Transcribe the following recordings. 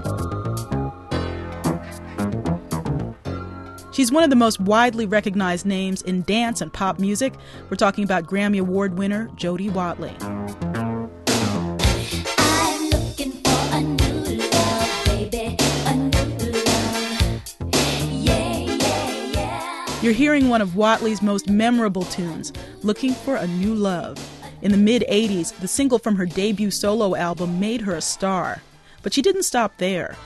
She's one of the most widely recognized names in dance and pop music. We're talking about Grammy Award winner Jody Watley. I'm looking for a new love, baby, a new love. Yeah, yeah, yeah. You're hearing one of Watley's most memorable tunes, Looking for a New Love. In the mid-'80s, the single from her debut solo album made her a star. But she didn't stop there.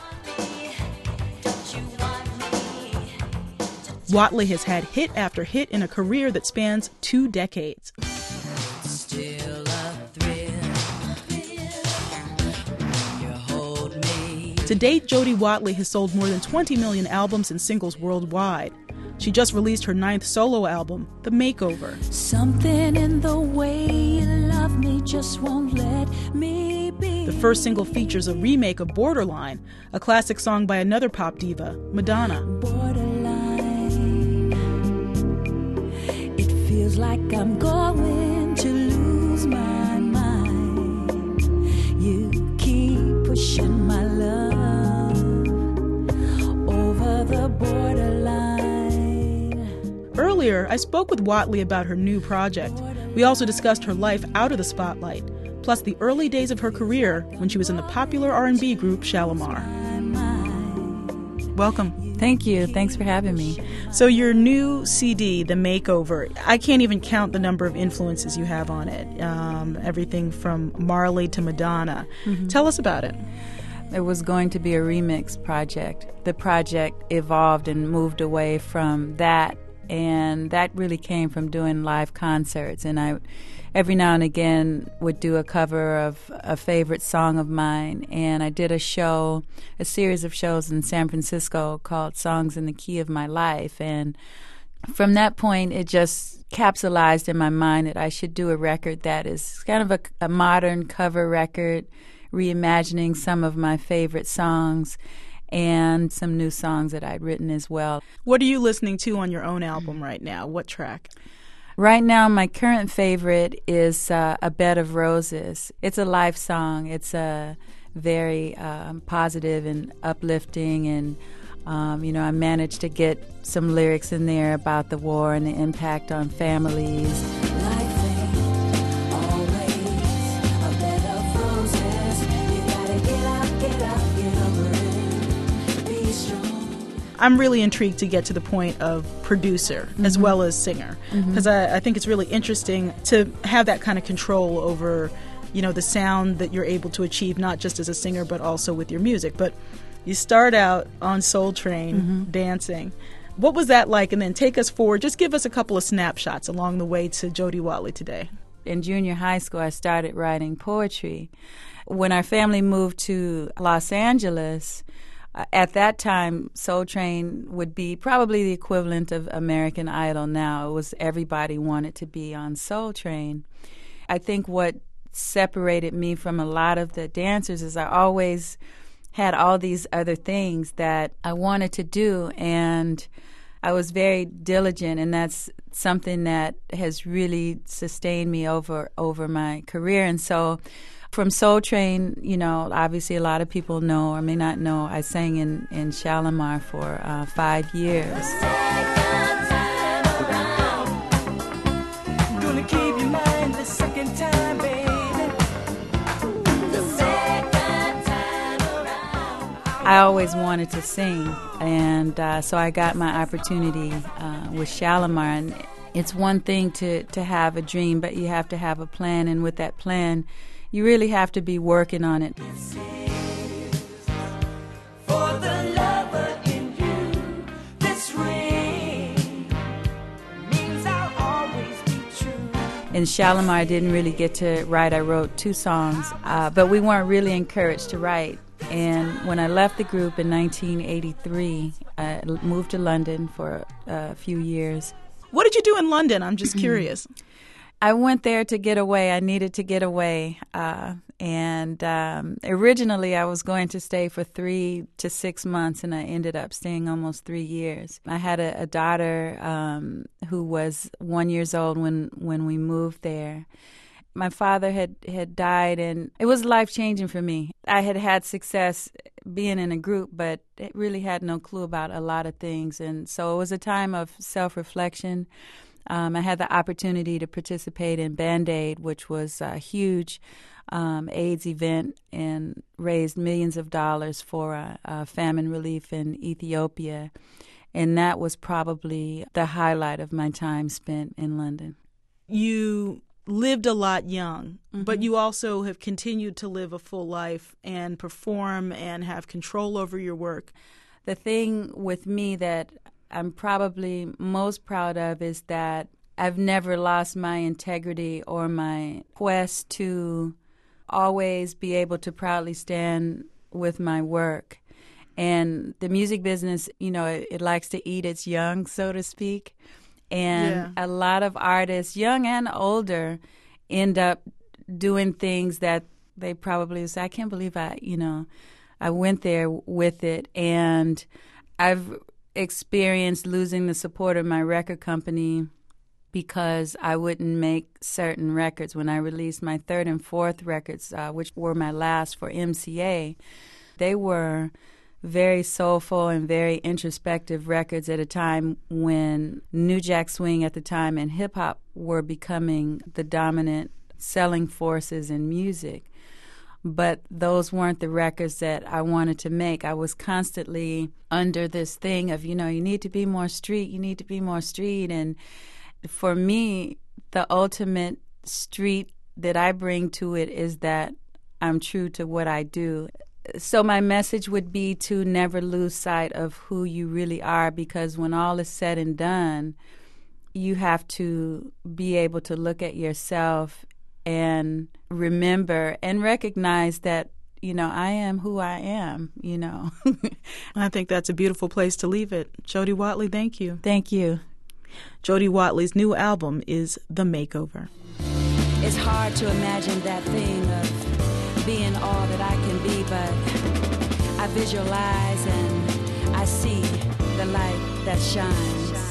Watley has had hit after hit in a career that spans 2 decades. Still a thrill. You hold me. To date, Jody Watley has sold more than 20 million albums and singles worldwide. She just released her 9th solo album, The Makeover. Something in the way you love me just won't let me be. The first single features a remake of Borderline, a classic song by another pop diva, Madonna. Borderline. It feels like I'm going to lose my mind. You keep pushing my love over the borderline. Earlier, I spoke with Watley about her new project. We also discussed her life out of the spotlight, plus the early days of her career when she was in the popular R&B group Shalamar. Welcome. Thank you. Thanks for having me. So your new CD, The Makeover, I can't even count the number of influences you have on it. Everything from Marley to Madonna. Mm-hmm. Tell us about it. It was going to be a remix project. The project evolved and moved away from that, and that really came from doing live concerts. And I, every now and again, would do a cover of a favorite song of mine. And I did a series of shows in San Francisco called Songs in the Key of My Life. And from that point, it just capsulized in my mind that I should do a record that is kind of a modern cover record, reimagining some of my favorite songs and some new songs that I'd written as well. What are you listening to on your own album right now? What track? Right now, my current favorite is A Bed of Roses. It's a life song. It's very positive and uplifting, and I managed to get some lyrics in there about the war and the impact on families. I'm really intrigued to get to the point of producer as well as singer, because I think it's really interesting to have that kind of control over, the sound that you're able to achieve, not just as a singer but also with your music. But you start out on Soul Train dancing. What was that like? And then take us forward. Just give us a couple of snapshots along the way to Jody Watley today. In junior high school, I started writing poetry. When our family moved to Los Angeles, at that time, Soul Train would be probably the equivalent of American Idol now. It was everybody wanted to be on Soul Train. I think what separated me from a lot of the dancers is I always had all these other things that I wanted to do, and I was very diligent, and that's something that has really sustained me over my career. And so from Soul Train, obviously a lot of people know or may not know, I sang in Shalamar for 5 years. I always wanted to sing, and so I got my opportunity with Shalamar. And it's one thing to have a dream, but you have to have a plan, and with that plan, you really have to be working on it. In Shalamar, I didn't really get to write. I wrote 2 songs, but we weren't really encouraged to write. And when I left the group in 1983, I moved to London for a few years. What did you do in London? I'm just curious. I went there to get away. I needed to get away. And originally I was going to stay for 3 to 6 months, and I ended up staying almost 3 years. I had a daughter who was 1 year old when we moved there. My father had died, and it was life-changing for me. I had had success being in a group, but it really had no clue about a lot of things. And so it was a time of self-reflection. I had the opportunity to participate in Band-Aid, which was a huge AIDS event and raised millions of dollars for famine relief in Ethiopia. And that was probably the highlight of my time spent in London. You lived a lot young, but you also have continued to live a full life and perform and have control over your work. The thing with me that I'm probably most proud of is that I've never lost my integrity or my quest to always be able to proudly stand with my work. And the music business, you know, it likes to eat its young, so to speak. And a lot of artists, young and older, end up doing things that they probably say, I can't believe I went there with it. And I've experienced losing the support of my record company because I wouldn't make certain records. When I released my third and fourth records, which were my last for MCA, they were very soulful and very introspective records at a time when New Jack Swing at the time and hip-hop were becoming the dominant selling forces in music. But those weren't the records that I wanted to make. I was constantly under this thing of, you need to be more street, you need to be more street. And for me, the ultimate street that I bring to it is that I'm true to what I do. So my message would be to never lose sight of who you really are, because when all is said and done, you have to be able to look at yourself and remember and recognize that, I am who I am, I think that's a beautiful place to leave it. Jody Watley, thank you. Thank you. Jody Watley's new album is The Makeover. It's hard to imagine that thing of being all that I can be, but I visualize and I see the light that shines.